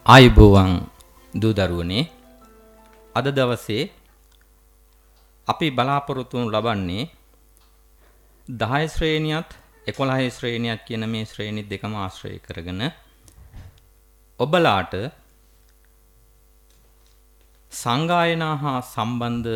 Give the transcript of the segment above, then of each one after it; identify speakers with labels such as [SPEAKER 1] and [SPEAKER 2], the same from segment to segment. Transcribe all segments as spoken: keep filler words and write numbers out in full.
[SPEAKER 1] ආයුබෝවන් දූ දරුවනේ අද දවසේ අපි බලාපොරොත්තු ලබන්නේ දහය ශ්‍රේණියත් එකොළහ ශ්‍රේණියත් කියන මේ ශ්‍රේණි දෙකම ආශ්‍රය කරගෙන ඔබලාට සංගායනා හා සම්බන්ධ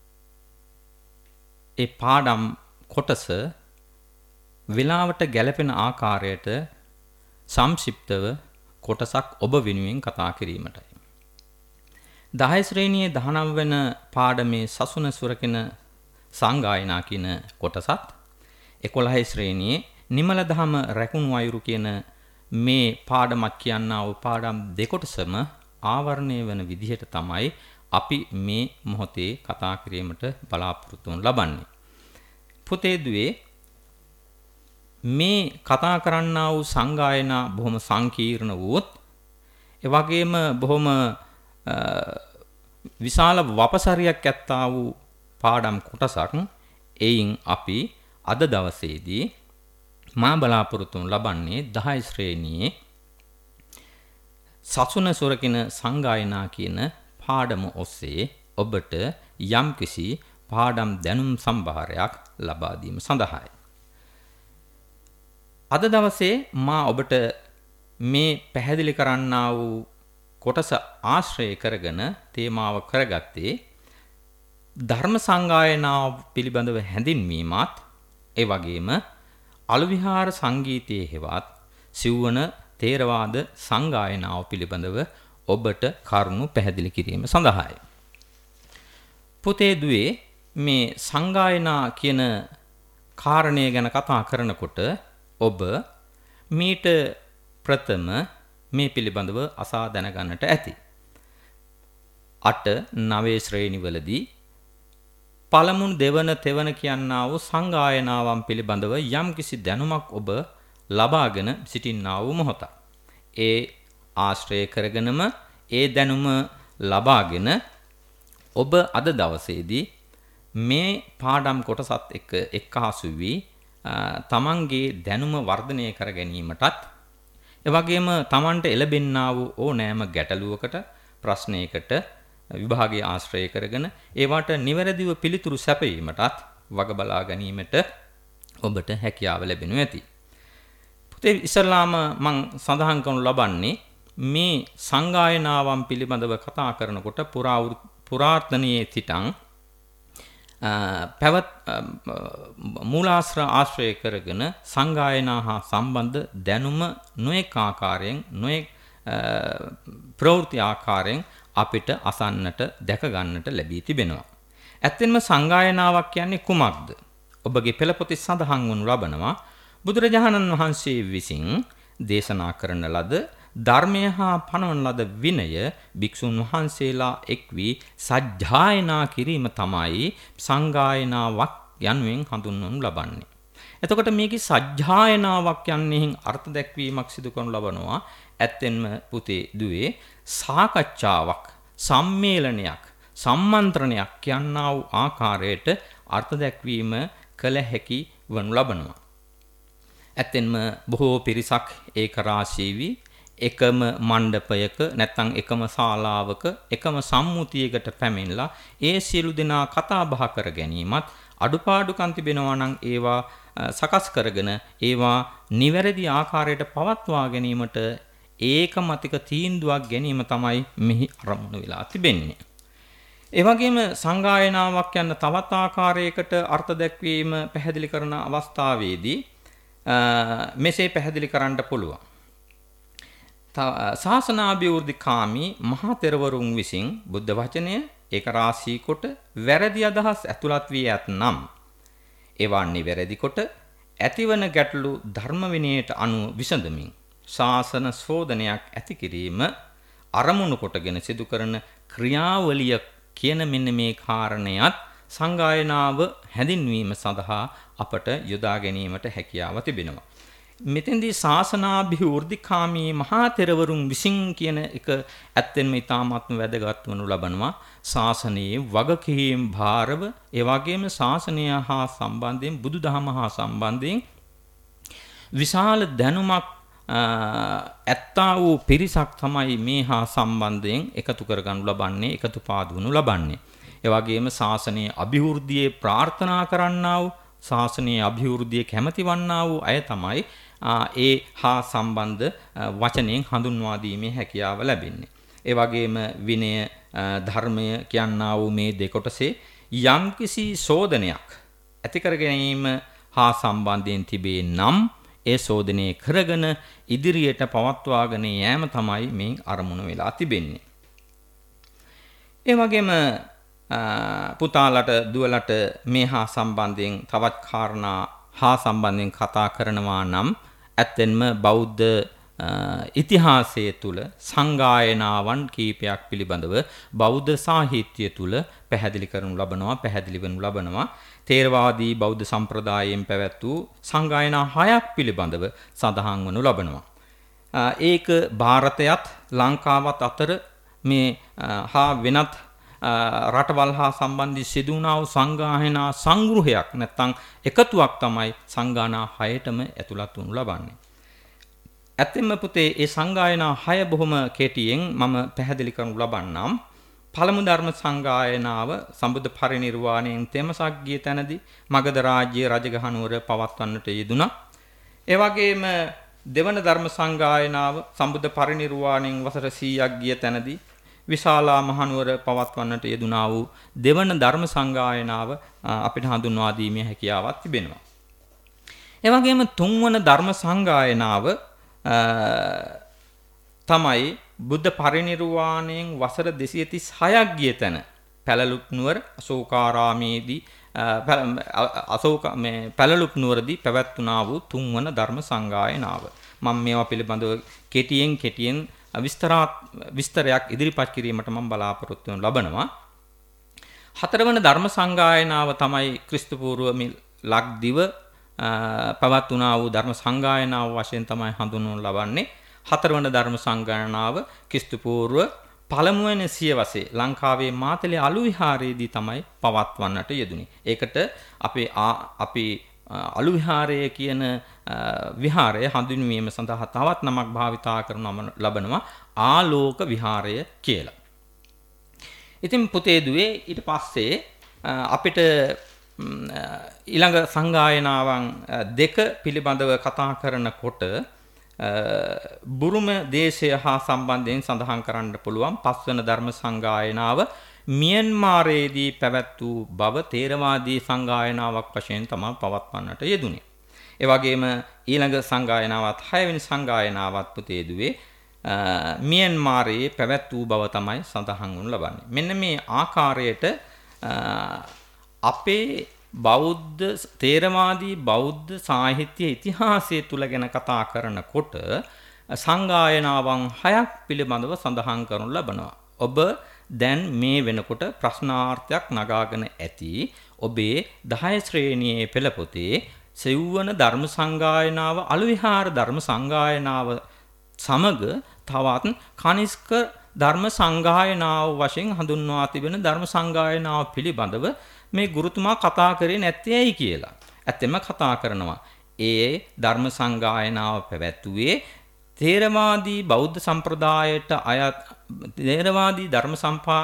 [SPEAKER 1] ඒ පාඩම් කොටස විලාවට ගැලපෙන ආකාරයට සංක්ෂිප්තව කොටසක් ඔබ වෙනුවෙන් කතා කිරීමටයි. දහය ශ්‍රේණියේ දහනව වෙන පාඩමේ සසුන සුරකින සංගායනා කියන කොටසත් එකොළහ ශ්‍රේණියේ නිමල දහම රැකුණු අයුරු කියන මේ පාඩමක් කියනා වූ පාඩම් දෙකොටසම ආවරණය වෙන විදිහට තමයි අපි මේ මොහොතේ කතා කිරීමට බලාපොරොත්තු ලබන්නේ. පුතේ දුවේ මේ කතා කරන්නා වූ සංගායනා බොහොම සංකීර්ණ වූත් ඒ වගේම බොහොම විශාල වපසරියක් ඇත්තා වූ පාඩම් කොටසක්. එයින් අපි අද දවසේදී මා බලාපොරොත්තු ලබන්නේ දහය ශ්‍රේණියේ සසුන සොරකින සංගායනා කියන පාඩම ඔස්සේ ඔබට යම්කිසි පාඩම් දැනුම් සම්භාරයක් ලබා දීම සඳහායි. අද දවසේ මා ඔබට මේ පැහැදිලි කරන්නා වූ කොටස ආශ්‍රය කරගෙන තේමාව කරගත්තේ ධර්ම සංගායනාව පිළිබඳව හැඳින්වීමත් ඒ වගේම අලුවිහාර සංගීතයේ හෙවත් සිව්වන තේරවාද සංගායනාව පිළිබඳව ඔබට කරුණු පැහැදිලි කිරීම සඳහායි. පුතේ දුවේ මේ සංගායනා කියන කාරණය ගැන කතා කරනකොට ඔබ මීට ප්‍රථම මේ පිළිබඳව අසා දැනගන්නට ඇති. අට නවය ශ්‍රේණිවලදී පළමුන් දෙවන තෙවන කියන්නා වූ සංගායනාවන් පිළිබඳව යම්කිසි දැනුමක් ඔබ ලබාගෙන සිටින්නා වූ මොහොත. ඒ ආශ්‍රය කරගෙනම ඒ දැනුම ලබාගෙන ඔබ අද දවසේදී මේ පාඩම් කොටසත් එක්ක එක්කාසු වී තමන්ගේ දැනුම වර්ධනය කර ගැනීමටත් එවැගේම තමන්ට එළබෙන්නා වූ ඕනෑම ගැටලුවකට ප්‍රශ්නයකට විභාගයේ ආශ්‍රය කරගෙන ඒවට නිවැරදිව පිළිතුරු සැපයීමටත් වග බලා ගැනීමට ඔබට හැකියාව ලැබෙනු ඇති. පුතේ ඉස්සල්ලාම මම සඳහන් කරනු ලබන්නේ මේ සංගායනාවන් පිළිබඳව කතා කරනකොට පුරාර්ථනීය සිටන් පැවත් මූලාශ්‍ර ආශ්‍රය කරගෙන සංගායනා හා සම්බන්ධ දැනුම නොඑක ආකාරයෙන් නොඑක ප්‍රවෘත්ති ආකාරයෙන් අපිට අසන්නට දැක ගන්නට ලැබී තිබෙනවා. ඇත්තෙන්ම සංගායනාවක් කියන්නේ කුමක්ද? ඔබගේ පෙළපොතේ සඳහන් වනු ලබනවා බුදුරජාණන් වහන්සේ විසින් දේශනා කරන ලද ධර්මය හා පනවන ලද විනය භික්ෂුන් වහන්සේලා එක් වී සජ්ජායනා කිරීම තමයි සංගායනාවක් යනුවෙන් හඳුන්වනු ලබන්නේ. එතකොට මේකේ සජ්ජායනාවක් යන්නේහින් අර්ථ දැක්වීමක් සිදු කරනු ලබනවා. ඇත්තෙන්ම පුතේ දුවේ සාකච්ඡාවක්, සම්මේලනයක්, සම්මන්ත්‍රණයක් කියනා වූ ආකාරයට අර්ථ දැක්වීම කළ හැකි වනු ලබනවා. ඇත්තෙන්ම බොහෝ පිරිසක් ඒක රාශී වී එකම මණ්ඩපයක නැත්නම් එකම ශාලාවක එකම සම්මුතියකට පැමිණලා ඒ සියලු දෙනා කතා බහ කර ගැනීමත් අඩුපාඩුකම් තිබෙනවා නම් ඒවා සකස් කරගෙන ඒවා නිවැරදි ආකාරයට පවත්වා ගැනීමට ඒකමතික තීන්දුවක් ගැනීම තමයි මෙහි අරමුණු වෙලා තිබෙන්නේ. ඒ වගේම සංගායනාවක් යන තවත් ආකාරයකට අර්ථ දැක්වීම පැහැදිලි කරන අවස්ථාවේදී මෙසේ පැහැදිලි කරන්න පුළුවන්. ශාසනාභිවෘද්ධිකාමී මහා තෙරවරුන් විසින් බුද්ධ වචනය ඒක රාශී කොට වැරදි අදහස් ඇතුළත් වී ඇතනම් ඒවා නිවැරදි කොට ඇතිවන ගැටලු ධර්ම විනයට අනුව විසඳමින් ශාසන ශෝධනයක් ඇති කිරීම අරමුණු කොටගෙන සිදු කරන ක්‍රියාවලිය කියන මෙන්න මේ කාරණයත් සංගායනාව හැඳින්වීම සඳහා අපට යොදා ගැනීමට හැකියාව තිබෙනවා. මෙතෙන්දී ශාසනාභිවෘද්ධිකාමී මහා තෙරවරුන් විසින් කියන එක ඇත්තෙන්ම ඉතාමත්ම වැදගත් වනු ලබනවා. ශාසනයේ වගකීම් භාරව ඒ වගේම ශාසනය හා සම්බන්ධයෙන් බුදුදහම හා සම්බන්ධයෙන් විශාල දැනුමක් ඇත්තා වූ පිරිසක් තමයි මේ හා සම්බන්ධයෙන් එකතු කරගනු ලබන්නේ, එකතු පාදවනු ලබන්නේ. ඒ වගේම ශාසනයේ අභිවෘද්ධියේ ප්‍රාර්ථනා කරන්නා වූ, ශාසනයේ අභිවෘද්ධිය කැමැති වන්නා වූ අය තමයි ඒ හා සම්බන්ධ වචනයෙන් හඳුන්වා දීමේ හැකියාව ලැබෙන්නේ. ඒ වගේම විනය ධර්මය කියනා වූ මේ දෙකොටසේ යම්කිසි සෝදනයක් ඇති කර ගැනීම හා සම්බන්ධයෙන් තිබේ නම් ඒ සෝදනය කරගෙන ඉදිරියට පවත්වාගෙන යෑම තමයි මේ අරමුණ වෙලා තිබෙන්නේ. ඒ වගේම පුතාලට දුවලට මේ හා සම්බන්ධයෙන් තවත් කාරණා හා සම්බන්ධයෙන් කතා කරනවා නම් ඇත්තෙන්ම බෞද්ධ ඉතිහාසය තුල සංගායනාවන් කීපයක් පිළිබඳව බෞද්ධ සාහිත්‍ය තුල පැහැදිලි කරනු ලබනවා, පැහැදිලි වෙනු ලබනවා. තේරවාදී බෞද්ධ සම්ප්‍රදායයෙන් පැවැත් වූ සංගායනා හයක් පිළිබඳව සඳහන් වනු ලබනවා. ඒක ಭಾರತයත් ලංකාවත් අතර මේ හා වෙනත් රටවල් හා සම්බන්ධ සිදු වුණා වූ සංගායනා සංග්‍රහයක් නැත්නම් එකතුවක් තමයි සංගායනා හයටම ඇතුළත් වනු ලබන්නේ. ඇත්තෙන්ම පුතේ ඒ සංගායනා හය බොහොම කෙටියෙන් මම පැහැදිලි කරනු ලබන්නම්. පළමු ධර්ම සංගායනාව සම්බුද්ධ පරිනිර්වාණයෙන් තෙමසක් ගිය තැනදී මගධ රාජ්‍යයේ රජගහනුවර පවත්වන්නට යෙදුණා. ඒ වගේම දෙවන ධර්ම සංගායනාව සම්බුද්ධ පරිනිර්වාණයෙන් වසර සීයක් ගිය තැනදී විශාලා මහනුවර පවත්වන්නට යෙදුණා වූ දෙවන ධර්ම සංගායනාව අපිට හඳුන්වා දීමේ හැකියාවක් තිබෙනවා. ඒ වගේම තුන්වන ධර්ම සංගායනාව තමයි බුද්ධ පරිනිර්වාණයෙන් වසර දෙසිය තිස් හයක් ගිය තැන පැලලුක් නුවර අශෝකාරාමේදී අශෝක මේ පැලලුක් නුවරදී පැවැත්වුණා වූ තුන්වන ධර්ම සංගායනාව. මම මේවා පිළිබඳව කෙටියෙන් කෙටියෙන් විස්තරාත් විස්තරයක් ඉදිරිපත් කිරීමට මම බලාපොරොත්තු වෙනු ලබනවා. හතරවන ධර්ම සංගායනාව තමයි ක්‍රිස්තු පූර්ව ලක්දිව පවත්වුණා වූ ධර්ම සංගායනාව වශයෙන් තමයි හඳුන්වනු ලබන්නේ. හතරවන ධර්ම සංගායනාව ක්‍රිස්තු පූර්ව පළමුවන සියවසේ ලංකාවේ මාතලේ අලු විහාරයේදී තමයි පවත්වන්නට යෙදුනේ. ඒකට අපේ අපි අලු විහාරය කියන විහාරය හඳුන්වීම සඳහා තවත් නමක් භාවිතා කරනු ලබනවා ආලෝක විහාරය කියලා. ඉතින් පුතේ දුවේ ඊට පස්සේ අපිට ඊළඟ සංගායනාවන් දෙක පිළිබඳව කතා කරනකොට බුරුම දේශය හා සම්බන්ධයෙන් සඳහන් කරන්න පුළුවන් පස්වන ධර්ම සංගායනාව මියන්මාරයේදී පැවැත් වූ බව තේරවාදී සංගායනාවක් වශයෙන් තමයි පවත්වන්නට යෙදුනේ. ඒ වගේම ඊළඟ සංගායනාවත් හයවෙනි සංගායනාවත් පුතේ දුවේ මියන්මාරයේ පැවැත් වූ බව තමයි සඳහන් වනු ලබන්නේ. මෙන්න මේ ආකාරයට අපේ බෞද්ධ තේරවාදී බෞද්ධ සාහිත්‍ය ඉතිහාසය තුල ගැන කතා කරනකොට සංගායනාවන් හයක් පිළිබඳව සඳහන් කරනු ලබනවා. ඔබ දැන් මේ වෙනකොට ප්‍රශ්නාර්ථයක් නගාගෙන ඇති ඔබේ දහය ශ්‍රේණියේ පෙළ පොතේ සෙව්වන ධර්ම සංගායනාව අලුවිහාර ධර්ම සංගායනාව සමග තවත් කනිෂ්ක ධර්ම සංගායනාව වශයෙන් හඳුන්වා තිබෙන ධර්ම සංගායනාව පිළිබඳව මේ ගුරුතුමා කතා කරේ නැත්තේ ඇයි කියලා. ඇත්තෙම කතා කරනවා. ඒ ධර්ම සංගායනාව පැවැත්වුවේ තේරවාදී බෞද්ධ සම්ප්‍රදායට අයත් තේරවාදී ධර්ම සම්පා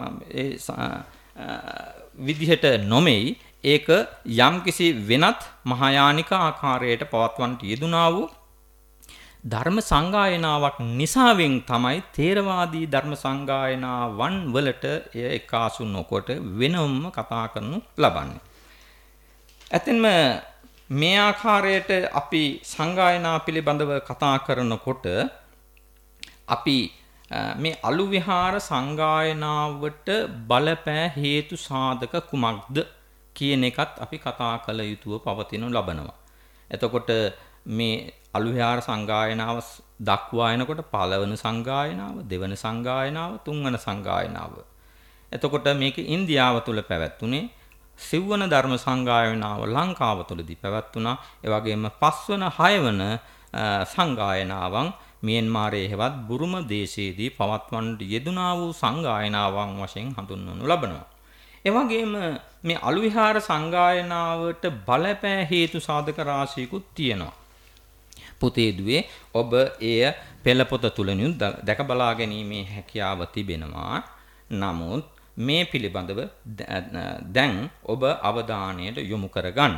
[SPEAKER 1] විදිහට නොමෙයි. ඒක යම්කිසි වෙනත් මහායානික ආකාරයට පවත්වන්නට යෙදුනා වූ ධර්ම සංගායනාවක් නිසාවෙන් තමයි තේරවාදී ධර්ම සංගායනාවන් වලට එය එකාසු නොකොට වෙනම කතා කරනු ලබන්නේ. ඇත්තෙන්ම මේ ආකාරයට අපි සංගායනා පිළිබඳව කතා කරනකොට අපි මේ අලු විහාර සංගායනාවට බලපෑ හේතු සාධක කුමක්ද කියන එකත් අපි කතා කළ යුතුව පවතිනු ලබනවා. එතකොට මේ අලු විහාර සංගායනාව දක්වා එනකොට පළවන සංගායනාව, දෙවන සංගායනාව, තුන්වන සංගායනාව. එතකොට මේක ඉන්දියාව තුල පැවැත්ුනේ. සිව්වන ධර්ම සංගායනාව ලංකාව තුලදී පැවැත්ුණා. ඒ වගේම පස්වන හයවන සංගායනාවන් මියන්මාරයේ හෙවත් බුරුම දේශයේදී පවත්වන්නට යෙදුනා වූ සංගායනාවන් වශයෙන් හඳුන්වනු ලබනවා. ඒ වගේම මේ අලු විහාර සංගායනාවට බලපෑ හේතු සාධක රාශියකුත් තියෙනවා. පුතේ දුවේ ඔබ එය පෙළපොත තුලිනුත් දැක බලා ගැනීමේ හැකියාව තිබෙනවා. නමුත් මේ පිළිබඳව දැන් ඔබ අවධානයට යොමු කරගන්න.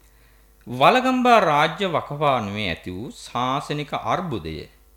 [SPEAKER 1] වලගම්බා රාජ්‍ය වකවානුවේ ඇති වූ ශාසනික අර්බුදය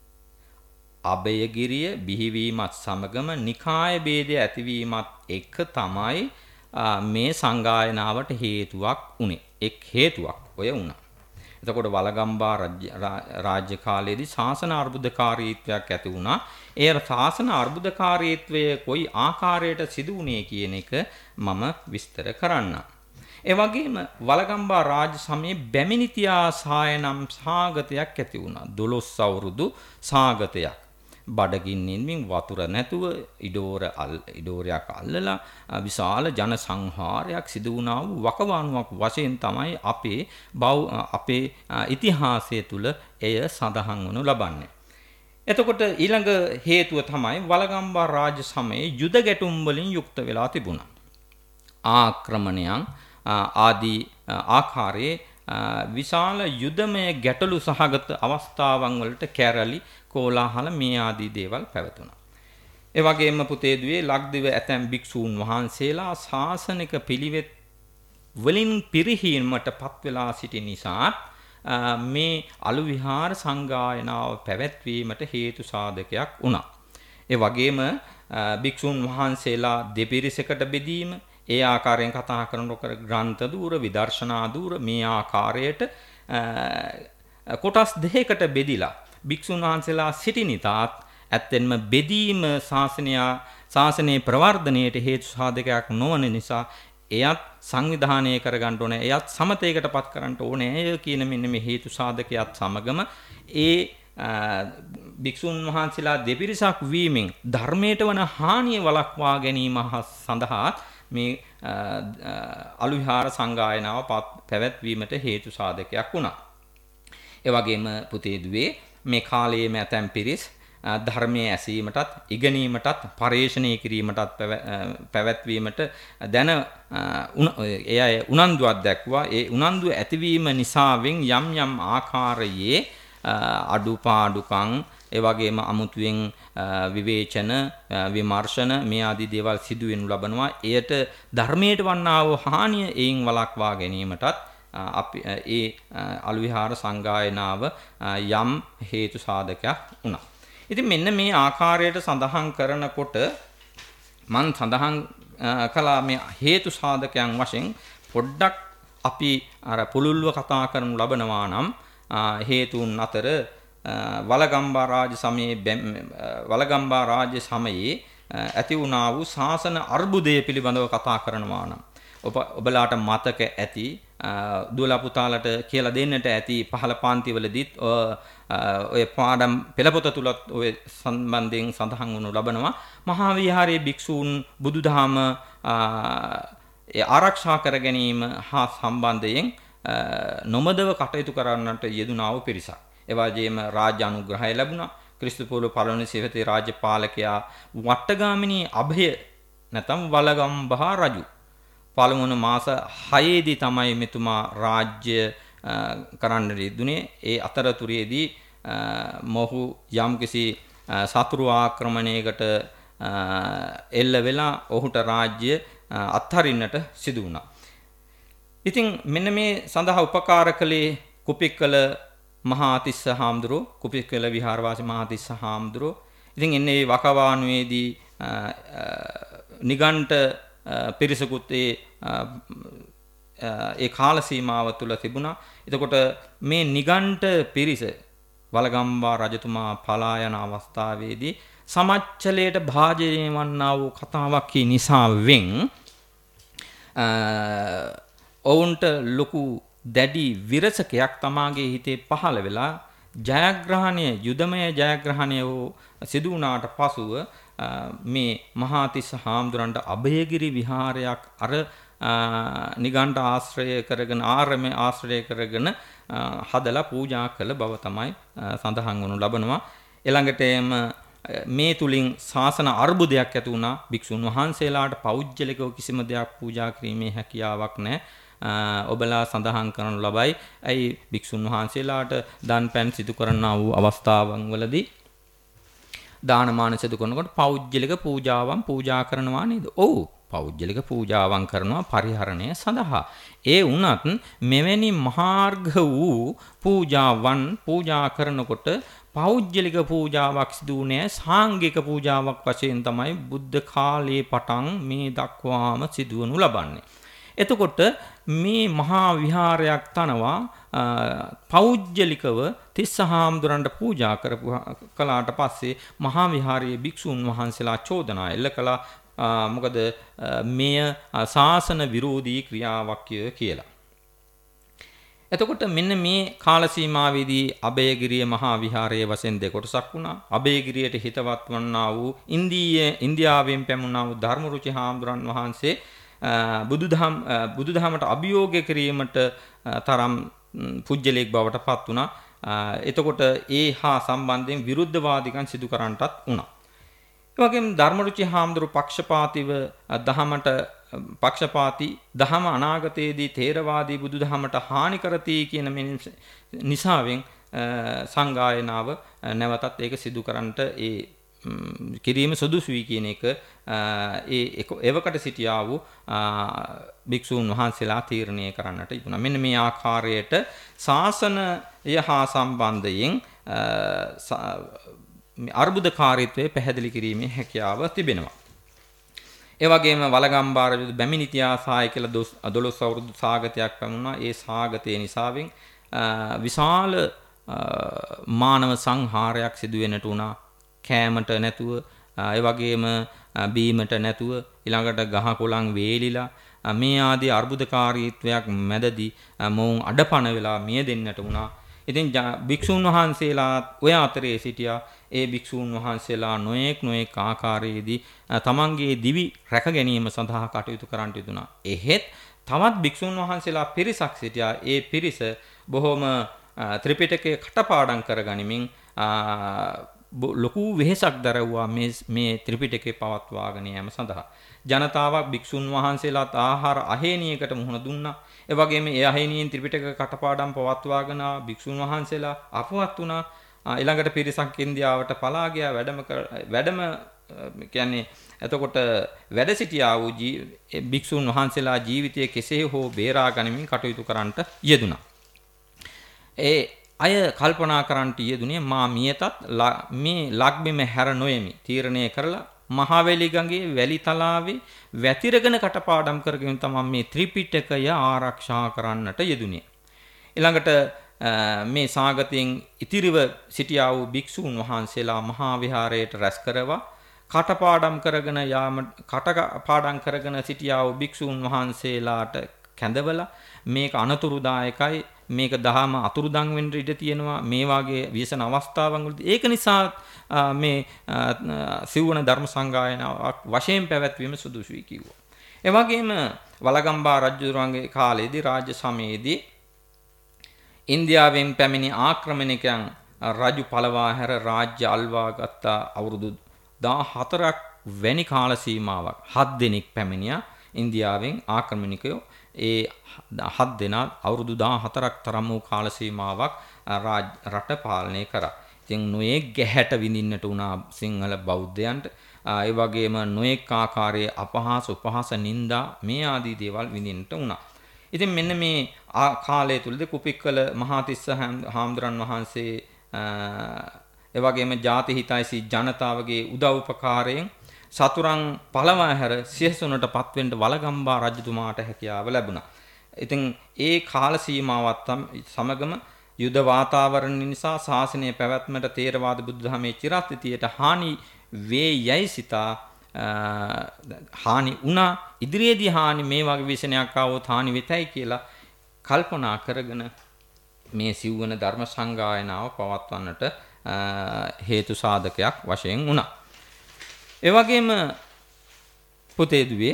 [SPEAKER 1] අභයගිරිය බිහිවීමත් සමගම නිකාය ભેදය ඇතිවීමත් එක්ක තමයි මේ සංගායනාවට හේතුවක් උනේ. එක් හේතුවක් ඔය වුණා. එතකොට වලගම්බා රාජ්‍ය කාලයේදී ශාසන අර්බුදකාරීත්වයක් ඇති වුණා. ඒ ශාසන අර්බුදකාරීත්වය කොයි ආකාරයට සිදු වුණේ කියන එක මම විස්තර කරන්නම්. ඒ වගේම වලගම්බා රාජ්‍ය සමයේ බැමිණිතියා සායනම් සාගතයක් ඇති වුණා. දොළොස් අවුරුදු සාගතයක්. බඩගින්නින්මින් වතුර නැතුව ඉඩෝර ඉඩෝරයක් අල්ලලා විශාල ජන සංහාරයක් සිදු වුණා වූ වකවානුවක් වශයෙන් තමයි අපේ අපේ ඉතිහාසය තුල එය සඳහන් වනු ලබන්නේ. එතකොට ඊළඟ හේතුව තමයි වලගම්බා රාජ්‍ය සමයේ යුද ගැටුම් වලින් යුක්ත වෙලා තිබුණා. ආක්‍රමණයන් ආදී ආකාරයේ විශාල යුදමය ගැටලු සහගත අවස්ථාවන් වලට කැරලි කෝලාහල මේ ආදී දේවල් පැවතුණා. ඒ වගේම පුතේ දුවේ ලක්දිව ඇතැම් භික්ෂූන් වහන්සේලා ශාසනික පිළිවෙත් වලින් පිරිහීමට පත් වෙලා සිටි නිසා මේ අලු විහාර සංගායනාව පැවැත්වීමට හේතු සාධකයක් වුණා. ඒ වගේම භික්ෂූන් වහන්සේලා දෙපිරිසකට බෙදීම, ඒ ආකාරයෙන් කතා කරනකොට ග්‍රන්ථ දූර, විදර්ශනා දූර මේ ආකාරයට කොටස් දෙකකට බෙදිලා භික්ෂුන් වහන්සේලා සිටිනිතාත් ඇත්තෙන්ම බෙදීම ශාසනය ශාසනයේ ප්‍රවර්ධනයට හේතු සාධකයක් නොවන නිසා එයත් සංවිධානය කරගන්න ඕනේ, එයත් සමතේකටපත් කරන්න ඕනේ කියන මෙන්න මේ හේතු සාධකයක් සමගම ඒ භික්ෂුන් වහන්සේලා දෙපිරිසක් වීමෙන් ධර්මයට වන හානිය වළක්වා ගැනීම සඳහා මේ අලු විහාර සංගායනාව පැවැත්වීමට හේතු සාධකයක් වුණා. ඒ වගේම පුතේ දුවේ මේ කාලයේම ඇතැම් පිරිස් ධර්මයේ ඇසීමටත් ඉගෙනීමටත් පරේෂණය කිරීමටත් පැවැත්වීමට දැන ඒ අය උනන්දුවක් දැක්වුවා. ඒ උනන්දුව ඇතිවීම නිසාවෙන් යම් යම් ආකාරයේ අඩුපාඩුකම්, ඒ වගේම අමුතුවෙන් විවේචන, විමර්ශන මේ ආදී දේවල් සිදු වෙනු ලබනවා. එයට ධර්මයට වන්නා වූ හානිය එයින් වළක්වා ගැනීමටත් අපි ඒ අලු විහාර සංගායනාව යම් හේතු සාධකයක් වුණා. ඉතින් මෙන්න මේ ආකාරයට සඳහන් කරනකොට මම සඳහන් කළා මේ හේතු සාධකයන් වශයෙන් පොඩ්ඩක් අපි අර පුළුල්ව කතා කරනු ලබනවා නම් හේතුන් අතර වලගම්බා රාජ්‍ය සමයේ වලගම්බා රාජ්‍ය සමයේ ඇති වුණා වූ ශාසන අර්බුදය පිළිබඳව කතා කරනවා නම් ඔබ ඔබලාට මතක ඇති, දුවලා පුතාලට කියලා දෙන්නට ඇති පහළ පන්තිවලදීත් ඔය පාඩම් පෙළපොත තුලත් ඔය සම්බන්ධයෙන් සඳහන් වනු ලබනවා. මහා විහාරයේ භික්ෂූන් බුදුදහම ආරක්ෂා කර ගැනීම හා සම්බන්ධයෙන් නොමදව කටයුතු කරන්නට යෙදුනා වූ පිරිසක්. ඒ වගේම රාජ්‍ය අනුග්‍රහය ලැබුණා. ක්‍රිස්තු පූර්ව පළවෙනි සියවසේ රාජ්‍ය පාලකයා වට්ටගාමිනී අභය නැත්නම් වලගම්බා රජු පළමුවන මාස හයේදී තමයි මෙතුමා රාජ්‍ය කරන්න යෙදුනේ. ඒ අතරතුරේදී මොහු යම්කිසි සතුරු ආක්‍රමණයකට එල්ල වෙලා ඔහුට රාජ්‍ය අත්හරින්නට සිදු වුණා. ඉතින් මෙන්න මේ සඳහා උපකාර කළේ කුපික්කල මහාතිස්ස හාමුදුරුවෝ, කුපික්කල විහාරවාසී මහාතිස්ස හාමුදුරුවෝ. ඉතින් එන්නේ වකවානුවේදී නිගණ්ඨ පිරිසකුත් ඒ ඒ කාල සීමාව තුළ තිබුණා. එතකොට මේ නිගණ්ඨ පිරිස වලගම්බා රජතුමා පලා යන අවස්ථාවේදී සමච්චලයට භාජනය වන්නා වූ කතාවක් කී නිසාවෙන් ඔවුන්ට ලොකු දැඩි විරසකයක් තමාගේ හිතේ පහළ වෙලා ජයග්‍රහණය යුදමය ජයග්‍රහණය වූ සිදු වුණාට පසුව මේ මහාතිස්ස හාමුදුරන්ට අභයගිරි විහාරයක් අර නිගණ්ඨ ආශ්‍රය කරගෙන ආරම ආශ්‍රය කරගෙන හදලා පූජා කළ බව තමයි සඳහන් වනු ලබනවා. ඊළඟට මේ තුලින් ශාසන අර්බුදයක් ඇති වුණා. භික්ෂුන් වහන්සේලාට පෞද්ගලිකව කිසිම දෙයක් පූජා කිරීමේ හැකියාවක් නැහැ. ඔබලා සඳහන් කරනු ලබයි. ඇයි භික්ෂුන් වහන්සේලාට දන් පැන් සිදු කරන්නා වූ අවස්ථාවන් වලදී දානමාන සිදු කරනකොට පෞද්ගලික පූජාවන් පූජා කරනවා නේද? ඔව්. පෞද්ගලික පූජාවන් කරනවා පරිහරණය සඳහා. ඒ වුණත් මෙවැනි මාර්ග වූ පූජාවන් පූජා කරනකොට පෞද්ගලික පූජාවක් සිදු වුණේ සාංගික පූජාවක් වශයෙන් තමයි බුද්ධ කාලයේ පටන් මේ දක්වාම සිදුවනු ලබන්නේ. එතකොට මේ මහා විහාරයක් තනවා පෞද්ගලිකව තිස්ස හාමුදුරන්ට පූජා කරපු කලාට පස්සේ මහා විහාරයේ භික්ෂුන් වහන්සේලා චෝදනා එල්ල කළා. මොකද මෙය ශාසන විරෝධී ක්‍රියාවක්ය කියලා. එතකොට මෙන්න මේ කාල සීමාවේදී අභයගිරිය මහා විහාරයේ වශයෙන් දෙකොටසක් වුණා. අභයගිරියට හිතවත් වන්නා වූ ඉන්දීය ඉන්දියාවෙන් පැමුණා වූ ධර්මරුචි හාමුදුරන් වහන්සේ බුදුදහම බුදුදහමට අභියෝග කිරීමට තරම් පුජ්‍යලෙක් බවට පත් වුණා. එතකොට ඒ හා සම්බන්ධයෙන් විරුද්ධවාදිකම් සිදු කරන්නටත් වුණා. ඒ වගේම ධර්මරුචි හාමුදුරු පක්ෂපාතීව දහමට පක්ෂපාති දහම අනාගතයේදී තේරවාදී බුදුදහමට හානි කරති කියන නිසාවෙන් සංගායනාව නැවතත් ඒක සිදු කරන්නට ඒ කිරීම සුදුසුයි කියන එක ඒ එවකට සිටියා වූ භික්ෂූන් වහන්සේලා තීරණය කරන්නට ඉපුණා. මෙන්න මේ ආකාරයට ශාසනය හා සම්බන්ධයෙන් අර්බුදකාරීත්වය පැහැදිලි කිරීමේ හැකියාව තිබෙනවා. ඒ වගේම වලගම්බාර යුද බැමිණි ඉතිහාසය කියලා දොළොස් අවුරුදු සාගතයක් පැමුණා. ඒ සාගතය නිසාවෙන් විශාල මානව සංහාරයක් සිදු වෙනට උනා. කෑමට නැතුව, ඒ වගේම බීමට නැතුව, ඊළඟට ගහ කොළන් වේලිලා මේ ආදී අර්බුදකාරීත්වයක් මැදදී මොවුන් අඩපණ වෙලා මිය දෙන්නට උනා. ඉතින් භික්ෂූන් වහන්සේලා ඔය අතරේ සිටියා. ඒ භික්ෂූන් වහන්සේලා නොයෙක් නොයෙක් ආකාරයේදී තමන්ගේ දිවි රැක ගැනීම සඳහා කටයුතු කරන්නට යුතුනා. එහෙත් තවත් භික්ෂූන් වහන්සේලා පිරිසක් සිටියා. ඒ පිරිස බොහොම ත්‍රිපිටකයේ කටපාඩම් කරගනිමින් ලොකු වෙහෙසක් දරවුවා මේ මේ ත්‍රිපිටකේ පවත්වාගෙන යාම සඳහා. ජනතාවක් භික්ෂුන් වහන්සේලාත් ආහාර අහේනියකට මුහුණ දුන්නා. ඒ වගේම ඒ අහේනියෙන් ත්‍රිපිටක කටපාඩම් පවත්වාගෙන භික්ෂුන් වහන්සේලා අපවත් වුණා. ඊළඟට පිරිසක් ඉන්දියාවට පලා ගියා. වැඩම වැඩම කියන්නේ එතකොට වැඩ සිටියා වූ භික්ෂුන් වහන්සේලා ජීවිතයේ කෙසේ හෝ බේරා ගනිමින් කටයුතු කරන්නට යෙදුණා. ඒ අය කල්පනා කරන්නට යෙදුනේ මා මියතත් මේ ලක්බිම හැර නොයෙමි තීරණය කරලා මහවැලි ගඟේ වැලි තලාවේ වැතිරගෙන කටපාඩම් කරගෙන තමයි මේ ත්‍රිපිටකය ආරක්ෂා කරන්නට යෙදුනේ. ඊළඟට මේ සාගතයෙන් ඉතිරිව සිටියා වූ භික්ෂූන් වහන්සේලා මහා විහාරයට රැස් කරවා කටපාඩම් කරගෙන යාම කටපාඩම් කරගෙන සිටියා වූ භික්ෂූන් වහන්සේලාට කැඳවලා මේක අනතුරුදායකයි, මේක දහම අතුරුදන් වෙන්න ඉඩ තියෙනවා, මේ වාගේ විශේෂ අවස්ථාවන් වලදී ඒක නිසා මේ සිව්වන ධර්ම සංගායනාවක් වශයෙන් පැවැත්වීම සුදුසුයි කිව්වා. ඒ වගේම වලගම්බා රජුරුවන්ගේ කාලයේදී රාජ්‍ය සමයේදී ඉන්දියාවෙන් පැමිණි ආක්‍රමණිකයන් රජු පළවා හැර රාජ්‍ය අල්වා ගත්ත අවුරුදු දාහතරක් වැනි කාල සීමාවක් හත් දෙනෙක් පැමිණියා ඉන්දියාවෙන් ආක්‍රමණිකයෝ. ඒ හත් දෙනා අවුරුදු දාහතරක් තරම් වූ කාල සීමාවක් රට පාලනය කරා. ඉතින් නොයෙක් ගැහැට විඳින්නට උනා සිංහල බෞද්ධයන්ට. ඒ වගේම නොයෙක් ආකාරයේ අපහාස, උපහාස, නින්දා මේ ආදී දේවල් විඳින්නට උනා. ඉතින් මෙන්න මේ කාලය තුලදී කුපික්කල මහාතිස්ස හාමුදුරන් වහන්සේ ඒ වගේම ಜಾති හිතයිසි ජනතාවගේ උදව් උපකාරයෙන් සතුරන් පළවා හැර සියසුනටපත් වෙන්න වලගම්බා රජතුමාට හැකියාව ලැබුණා. ඉතින් ඒ කාල සීමාවත් සමගම යුද වාතාවරණ නිසා ශාසනය පැවැත්මට තේරවාද බුදුදහමේ චිරස්ථිතියට හානි වේ යයි සිතා හානි වුණා. ඉදිරියේදී හානි මේ වගේ විශේෂණයක් ආවොත් හානි වෙතයි කියලා කල්පනා කරගෙන මේ සිව්වන ධර්ම සංගායනාව පවත්වන්නට හේතු සාධකයක් වශයෙන් වුණා. ඒ වගේම පුතේ දුවේ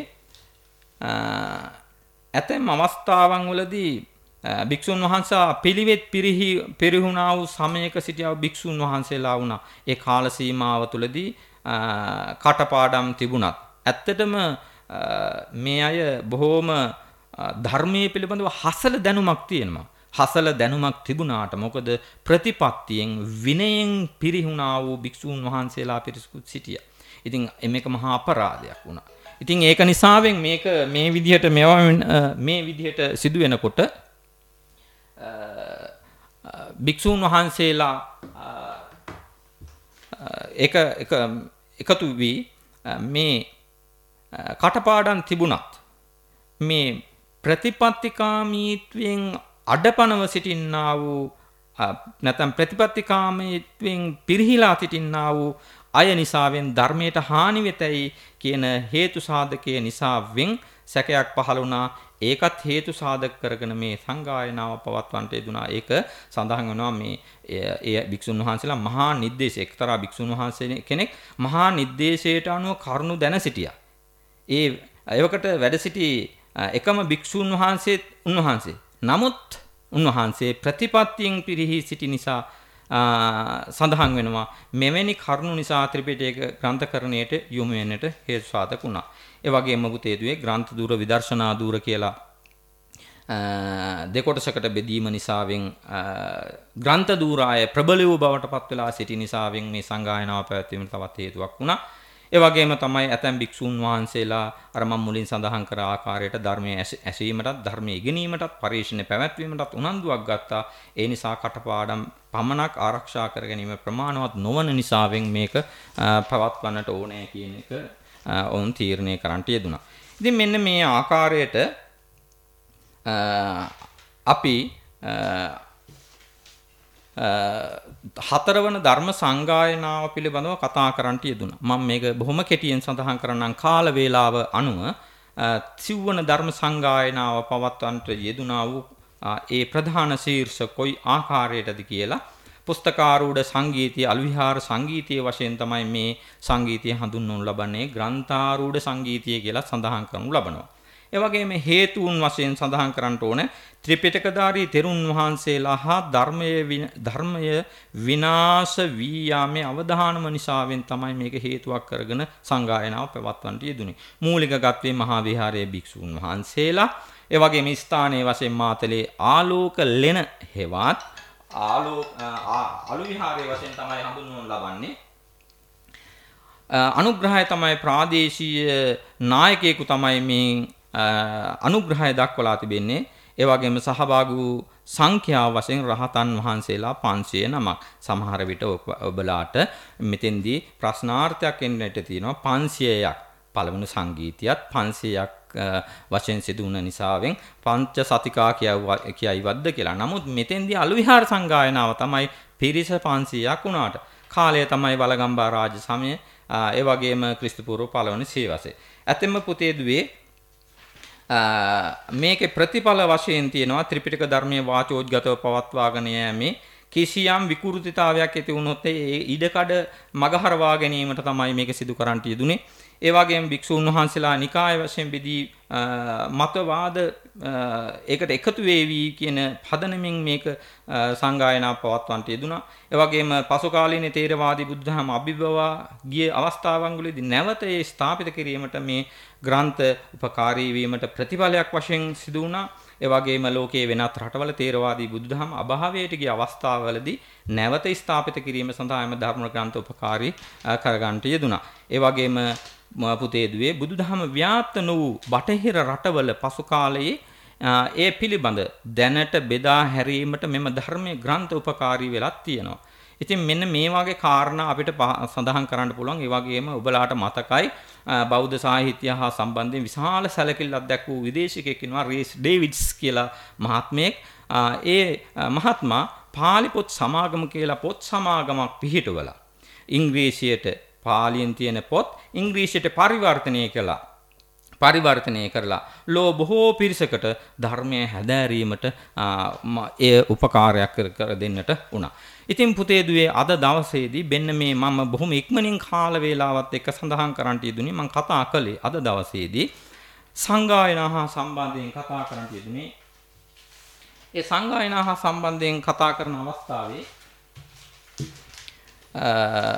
[SPEAKER 1] ඇතැම් අවස්ථාවන් වලදී භික්ෂුන් වහන්සේ පිළිවෙත් පිරිහි පෙරහුණා වූ සමයක සිටියා භික්ෂුන් වහන්සේලා වුණා. ඒ කාල සීමාව තුළදී කටපාඩම් තිබුණත් ඇත්තටම මේ අය බොහෝම ධර්මයේ පිළිබඳව හසල දැනුමක් තියෙනවා. හසල දැනුමක් තිබුණාට මොකද ප්‍රතිපත්තියෙන් විනයෙන් පිරිහුණා වූ භික්ෂූන් වහන්සේලා පිරිසකුත් සිටියා. ඉතින් මේක මහා අපරාධයක් වුණා. ඉතින් ඒක නිසාවෙන් මේක මේ විදිහට මේවා මේ විදිහට සිදු වෙනකොට භික්ෂූන් වහන්සේලා එක එක එකතු වී මේ කටපාඩම් තිබුණත් මේ ප්‍රතිපත්තිකාමීත්වයෙන් අඩපණව සිටින්නා වූ නැත්නම් ප්‍රතිපත්තිකාමීත්වයෙන් පිරිහිලා සිටින්නා වූ අය නිසාවෙන් ධර්මයට හානි වෙතයි කියන හේතු සාධකයේ නිසාවෙන් සැකයක් පහළ වුණා. ඒකත් හේතු සාධක කරගෙන මේ සංගායනාව පවත්වන්නට යෙදුණා. ඒක සඳහන් වෙනවා මේ ඒ භික්ෂුන් වහන්සේලා මහා නිද්දේශ එක්තරා භික්ෂුන් වහන්සේ කෙනෙක් මහා නිද්දේශයට අනුව කරුණු දැන සිටියා. ඒ එවකට වැඩ සිටි එකම භික්ෂුන් වහන්සේත් උන්වහන්සේ. නමුත් උන්වහන්සේ ප්‍රතිපත්තියෙන් පිරිහි සිටි නිසා සඳහන් වෙනවා මෙවැනි කරුණු නිසා ත්‍රිපිටක ග්‍රන්ථකරණයට යොමු වෙන්නට හේතු සාධක වුණා. ඒ වගේම බුතේදුවේ ග්‍රන්ථ දූර විදර්ශනා දූර කියලා දෙකොටසකට බෙදීම නිසාවෙන් ග්‍රන්ථ දූරාය ප්‍රබල වූ බවට පත් වෙලා සිටි නිසාවෙන් මේ සංගායනාව පැවැත්වීමට තවත් හේතුවක් වුණා. ඒ වගේම තමයි ඇතැම් භික්ෂූන් වහන්සේලා අර මම මුලින් සඳහන් කර ආකාරයට ධර්මයේ ඇසීමටත් ධර්මයේ ඉගෙනීමටත් පරිශ්‍රණය පැවැත්වීමටත් උනන්දුවක් ගත්තා. ඒ නිසා කටපාඩම් පමණක් ආරක්ෂා කර ගැනීම ප්‍රමාණවත් නොවන නිසාවෙන් මේක පවත්වන්නට ඕනේ කියන එක ඔවුන් තීරණය කරන්නට යෙදුණා. ඉතින් මෙන්න මේ ආකාරයට අපි හතරවන ධර්ම සංගායනාව පිළිබඳව කතා කරන්නට යෙදුණා. මම මේක බොහොම කෙටියෙන් සඳහන් කරන්නම් කාල වේලාව අනුව සිව්වන ධර්ම සංගායනාව පවත්වන්නට යෙදුණා වූ ඒ ප්‍රධාන ශීර්ෂ කොයි ආකාරයටද කියලා පුස්තකාරූඪ සංගීතය අලවිහාර සංගීතයේ වශයෙන් තමයි මේ සංගීතය හඳුන්වනු ලබන්නේ. ග්‍රන්ථාරූඪ සංගීතය කියලා සඳහන් කරනු ලබනවා. ඒ වගේම හේතුන් වශයෙන් සඳහන් කරන්න ඕන ත්‍රිපිටකධාරී තෙරුන් වහන්සේලා හා ධර්මයේ ධර්මය විනාශ වී යාමේ අවධානම නිසාවෙන් තමයි මේක හේතුවක් කරගෙන සංගායනාව පැවැත්වන්නට යෙදුනේ. මූලික ගත්වේ මහා විහාරයේ භික්ෂුන් වහන්සේලා. ඒ වගේම ස්ථානයේ වශයෙන් මාතලේ ආලෝක ලෙන හෙවත් ආලෝක අලු විහාරයේ වශයෙන් තමයි හඳුන්වනු ලබන්නේ. අනුග්‍රහය තමයි ප්‍රාදේශීය නායකයෙකු තමයි මේ අනුග්‍රහය දක්වලා තිබෙන්නේ. ඒ වගේම සහභාගී වූ සංඛ්‍යාව වශයෙන් රහතන් වහන්සේලා පන්සිය නමක්. සමහර විට ඔබලාට මෙතෙන්දී ප්‍රශ්නාර්ථයක් එන්නට තියෙනවා පන්සියයක්. පළවෙනි සංගීතයත් පන්සියයක් වශයෙන් සිදු වුණ නිසාවෙන් පංච සතිකා කියයි වද්ද කියලා. නමුත් මෙතෙන්දී අලුවිහාර සංගායනාව තමයි පිරිස පන්සියයක් වුණාට. කාලය තමයි වලගම්බා රාජ සමය. ඒ වගේම ක්‍රිස්තු පූර්ව පළවෙනි සියවසේ. ඇතෙම පුතේ දුවේ මේකේ ප්‍රතිඵල වශයෙන් තියෙනවා ත්‍රිපිටක ධර්මයේ වාචෝද්ගතව පවත්වාගෙන යෑමේ කිසියම් විකෘතිතාවයක් ඇති වුණොත් ඒ ඉඩකඩ මගහරවා ගැනීමට තමයි මේක සිදු කරන්නට යෙදුනේ. ඒ වගේම භික්ෂුන් වහන්සේලා නිකාය වශයෙන් බෙදී මතවාද ඒකට එකතු වේවි කියන පදනමින් මේක සංගායනා පවත්වන්නට යෙදුණා. ඒ වගේම පසු කාලීන තේරවාදී බුද්ධ ධර්ම අභිබවා ගිය අවස්ථාවන් වලදී නැවත ඒ ස්ථාපිත කිරීමට මේ ග්‍රන්ථ උපකාරී වීමට ප්‍රතිඵලයක් වශයෙන් සිදු වුණා. ඒ වගේම ලෝකයේ වෙනත් රටවල තේරවාදී බුද්ධ ධර්ම අභාවයට ගිය අවස්ථාවවලදී නැවත ස්ථාපිත කිරීම සඳහා එම ධර්ම ග්‍රන්ථ උපකාරී කරගන්නට යෙදුණා. ඒ වගේම පුතේ දුවේ බුදුදහම ව්‍යාප්ත වූ බටහිර රටවල පසු කාලයේ ඒ පිළිබඳ දැනට බෙදා හැරීමට මෙම ධර්මයේ ග්‍රන්ථ උපකාරී වෙලක් තියෙනවා. ඉතින් මෙන්න මේ වගේ කාරණා අපිට සඳහන් කරන්න පුළුවන්. ඒ වගේම ඔබලාට මතකයි බෞද්ධ සාහිත්‍ය හා සම්බන්ධයෙන් විශාල සැලකිල්ලක් දැක්වූ විදේශිකයෙක් ඉන්නවා රීස් ඩේවිඩ්ස් කියලා මහත්මයෙක්. ඒ මහත්මයා පාලි පොත් සමාගම කියලා පොත් සමාගමක් පිහිටුවලා ඉංග්‍රීසියට පාලියෙන් තියෙන පොත් ඉංග්‍රීසියට පරිවර්තනය කළා. පරිවර්තනය කරලා ලෝ බොහෝ පිරිසකට ධර්මය හැදෑරීමට ඒ උපකාරයක් කර දෙන්නට වුණා. ඉතින් පුතේ දුවේ අද දවසේදී මෙන්න මේ මම බොහොම ඉක්මනින් කාල වේලාවත් එක්ක සඳහන් කරන්නට යෙදුනේ මම කතා කළේ අද දවසේදී සංගායනා හා සම්බන්ධයෙන් කතා කරන්නට යෙදුනේ. ඒ සංගායනා හා සම්බන්ධයෙන් කතා කරන අවස්ථාවේ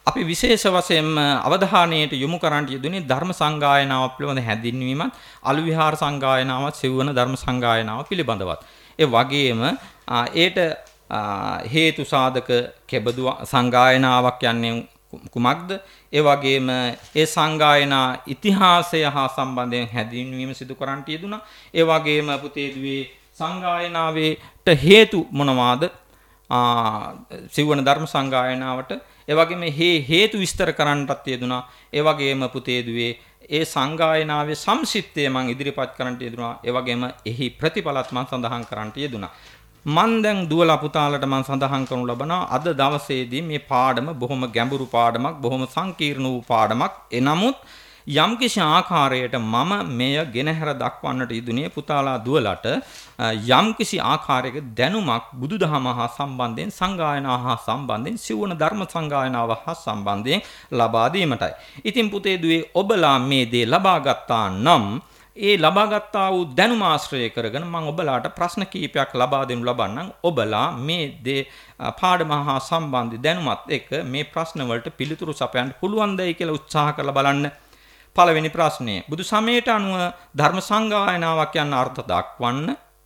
[SPEAKER 1] අපි විශේෂ වශයෙන්ම අවධානයට යොමු කරන්නට යෙදුනේ ධර්ම සංගායනාව පිළිබඳ හැඳින්වීමත් අලු විහාර සංගායනාවත් සිව්වන ධර්ම සංගායනාව පිළිබඳවත්. ඒ වගේම ඒට හේතු සාධක කෙබඳු සංගායනාවක් යන්නේ කුමක්ද? ඒ වගේම ඒ සංගායනා ඉතිහාසය හා සම්බන්ධයෙන් හැඳින්වීම සිදු කරන්නට යෙදුණා. ඒ වගේම පුතේ දුවේ සංගායනාවට හේතු මොනවාද? සිව්වන ධර්ම සංගායනාවට ඒ වගේම මේ හේතු විස්තර කරන්නටත් යෙදුණා. ඒ වගේම පුතේ දුවේ ඒ සංගායනාවේ සංක්ෂිප්තය මම ඉදිරිපත් කරන්නට යෙදුණා. ඒ වගේම එහි ප්‍රතිඵලත් මම සඳහන් කරන්නට යෙදුණා. මම දැන් දුවලා පුතාලට මම සඳහන් කරනු ලබනවා අද දවසේදී මේ පාඩම බොහොම ගැඹුරු පාඩමක්, බොහොම සංකීර්ණ වූ පාඩමක්. එනමුත් යම්කිසි ආකාරයකට මම මෙය ගෙනහැර දක්වන්නට යෙදුනේ පුතාලා දුවලට යම්කිසි ආකාරයක දැනුමක් බුදුදහම හා සම්බන්ධයෙන්, සංගායනාව හා සම්බන්ධයෙන්, සිව්වන ධර්ම සංගායනාව හා සම්බන්ධයෙන් ලබා දීමටයි. ඉතින් පුතේ දුවේ ඔබලා මේ දේ ලබා ගත්තා නම් ඒ ලබාගත්තා වූ දැනුම ආශ්‍රය කරගෙන මම ඔබලාට ප්‍රශ්න කීපයක් ලබා දෙනු ලබන්නම්. ඔබලා මේ දේ පාඩම හා සම්බන්ධ දැනුමත් එක්ක මේ ප්‍රශ්න වලට පිළිතුරු සපයන්න පුළුවන් දෙයි කියලා උත්සාහ කරලා බලන්න. පළවෙනි ප්‍රශ්නය. බුදු සමයට අනුව ධර්ම සංගායනාවක් යන අර්ථ දක්වන්න.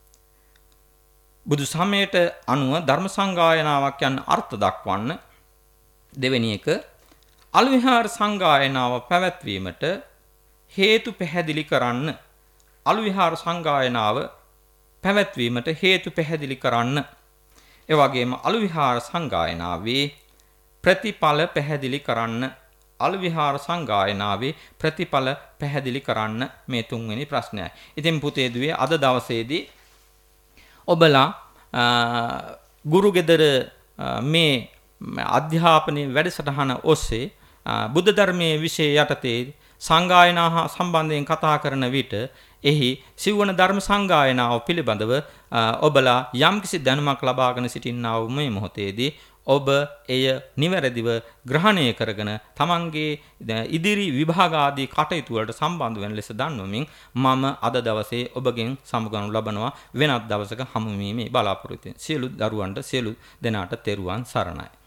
[SPEAKER 1] බුදු සමයට අනුව ධර්ම සංගායනාවක් යන අර්ථ දක්වන්න. දෙවෙනි එක අලු විහාර සංගායනාව පැවැත්වීමට හේතු පැහැදිලි කරන්න. අලු විහාර සංගායනාව පැවැත්වීමට හේතු පැහැදිලි කරන්න. ඒ වගේම අලු විහාර සංගායනාවේ ප්‍රතිඵල පැහැදිලි කරන්න. අලු විහාර සංගායනාවේ ප්‍රතිඵල පැහැදිලි කරන්න මේ තුන්වෙනි ප්‍රශ්නයයි. ඉතින් පුතේ දුවේ අද දවසේදී ඔබලා ගුරු ගෙදර මේ අධ්‍යාපනයේ වැඩසටහන ඔස්සේ බුද්ධ ධර්මයේ විෂය යටතේ සංගායනා හා සම්බන්ධයෙන් කතා කරන විට එහි සිව්වන ධර්ම සංගායනාව පිළිබඳව ඔබලා යම්කිසි දැනුමක් ලබාගෙන සිටින්නා වූ මේ මොහොතේදී ඔබ එය නිවැරදිව ග්‍රහණය කරගෙන තමන්ගේ ඉදිරි විභාග ආදී කටයුතු වලට සම්බන්ධ වෙන ලෙස දන්වමින් මම අද දවසේ ඔබගෙන් සමුගනු ලබනවා වෙනත් දවසක හමු වීමේ බලාපොරොත්තු වෙන සියලු දරුවන්ට සියලු දෙනාට තෙරුවන් සරණයි.